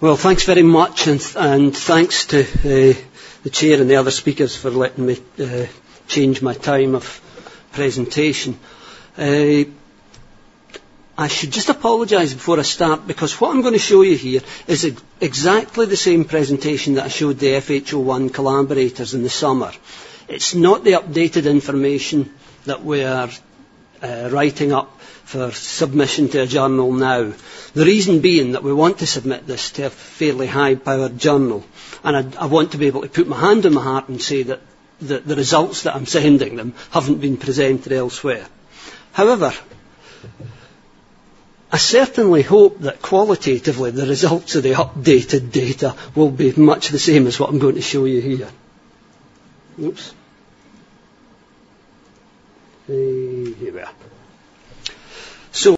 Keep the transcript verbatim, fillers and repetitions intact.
Well, thanks very much, and, and thanks to uh, the Chair and the other speakers for letting me uh, change my time of presentation. Uh, I should just apologise before I start, because what I'm going to show you here is ex- exactly the same presentation that I showed the F H O one collaborators in the summer. It's not the updated information that we are uh, writing up for submission to a journal now. The reason being that we want to submit this to a fairly high-powered journal, and I, I want to be able to put my hand on my heart and say that the, the results that I'm sending them haven't been presented elsewhere. However, I certainly hope that qualitatively the results of the updated data will be much the same as what I'm going to show you here. Oops. Uh, here we are.